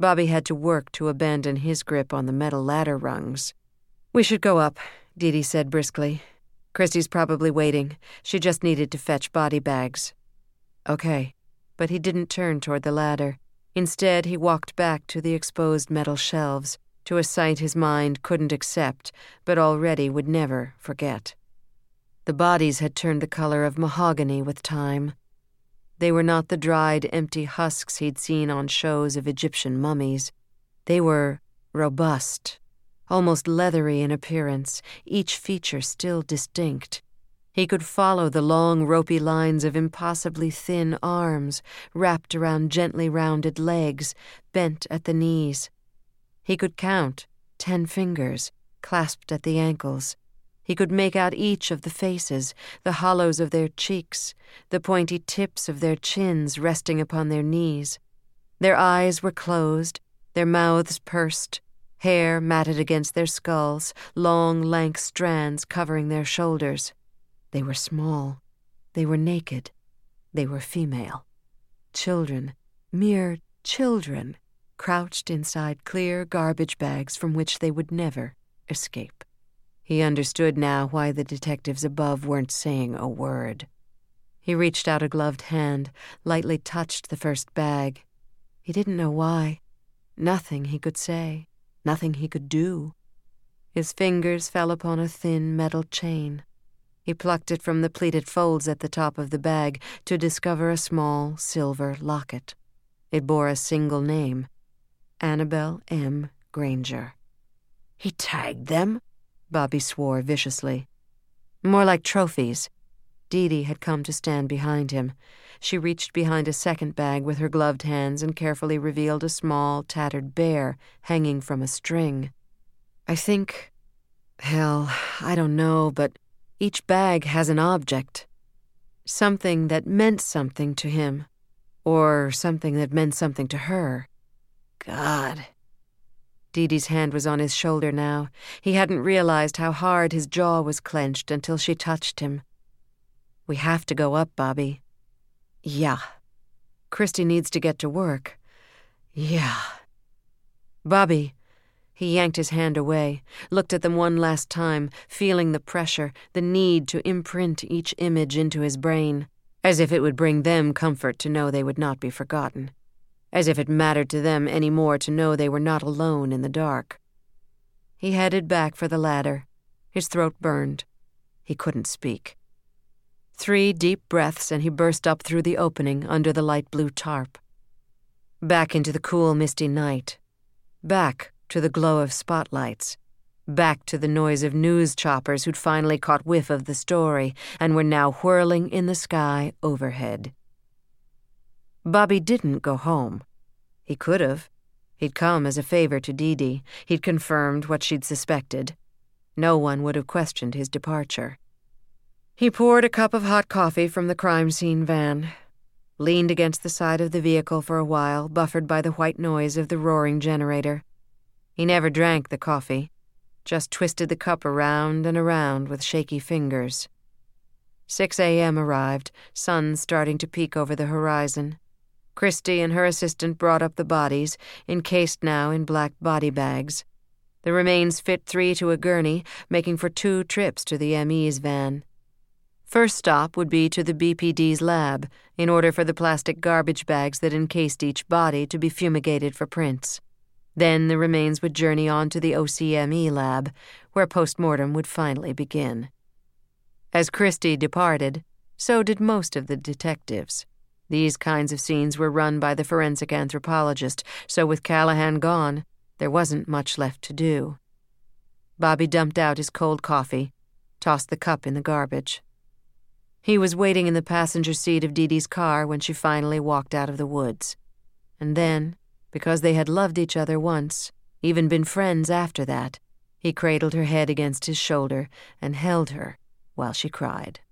Bobby had to work to abandon his grip on the metal ladder rungs. "We should go up," Dee Dee said briskly. "Christy's probably waiting. She just needed to fetch body bags." "Okay." But he didn't turn toward the ladder. Instead, he walked back to the exposed metal shelves, to a sight his mind couldn't accept, but already would never forget. The bodies had turned the color of mahogany with time. They were not the dried, empty husks he'd seen on shows of Egyptian mummies. They were robust, almost leathery in appearance, each feature still distinct. He could follow the long, ropey lines of impossibly thin arms wrapped around gently rounded legs, bent at the knees. He could count 10 fingers, clasped at the ankles. He could make out each of the faces, the hollows of their cheeks, the pointy tips of their chins resting upon their knees. Their eyes were closed, their mouths pursed, hair matted against their skulls, long, lank strands covering their shoulders. They were small. They were naked. They were female. Children, mere children, crouched inside clear garbage bags from which they would never escape. He understood now why the detectives above weren't saying a word. He reached out a gloved hand, lightly touched the first bag. He didn't know why. Nothing he could say, nothing he could do. His fingers fell upon a thin metal chain. He plucked it from the pleated folds at the top of the bag to discover a small silver locket. It bore a single name, Annabelle M. Granger. "He tagged them?" Bobby swore viciously. "More like trophies." Dee Dee had come to stand behind him. She reached behind a second bag with her gloved hands and carefully revealed a small, tattered bear hanging from a string. "I think... hell, I don't know, but each bag has an object. Something that meant something to him. Or something that meant something to her. God." Dee Dee's hand was on his shoulder now. He hadn't realized how hard his jaw was clenched until she touched him. "We have to go up, Bobby." "Yeah." "Christy needs to get to work." "Yeah." "Bobby." He yanked his hand away, looked at them one last time, feeling the pressure, the need to imprint each image into his brain, as if it would bring them comfort to know they would not be forgotten. As if it mattered to them any more to know they were not alone in the dark. He headed back for the ladder. His throat burned. He couldn't speak. 3 deep breaths and he burst up through the opening under the light blue tarp. Back into the cool, misty night. Back to the glow of spotlights. Back to the noise of news choppers who'd finally caught whiff of the story and were now whirling in the sky overhead. Bobby didn't go home. He could have. He'd come as a favor to Dee Dee. He'd confirmed what she'd suspected. No one would have questioned his departure. He poured a cup of hot coffee from the crime scene van, leaned against the side of the vehicle for a while, buffered by the white noise of the roaring generator. He never drank the coffee, just twisted the cup around and around with shaky fingers. 6 a.m. arrived, sun starting to peek over the horizon. Christy and her assistant brought up the bodies, encased now in black body bags. The remains fit 3 to a gurney, making for 2 trips to the ME's van. First stop would be to the BPD's lab, in order for the plastic garbage bags that encased each body to be fumigated for prints. Then the remains would journey on to the OCME lab, where postmortem would finally begin. As Christy departed, so did most of the detectives. These kinds of scenes were run by the forensic anthropologist, so with Callahan gone, there wasn't much left to do. Bobby dumped out his cold coffee, tossed the cup in the garbage. He was waiting in the passenger seat of Dee Dee's car when she finally walked out of the woods. And then, because they had loved each other once, even been friends after that, he cradled her head against his shoulder and held her while she cried.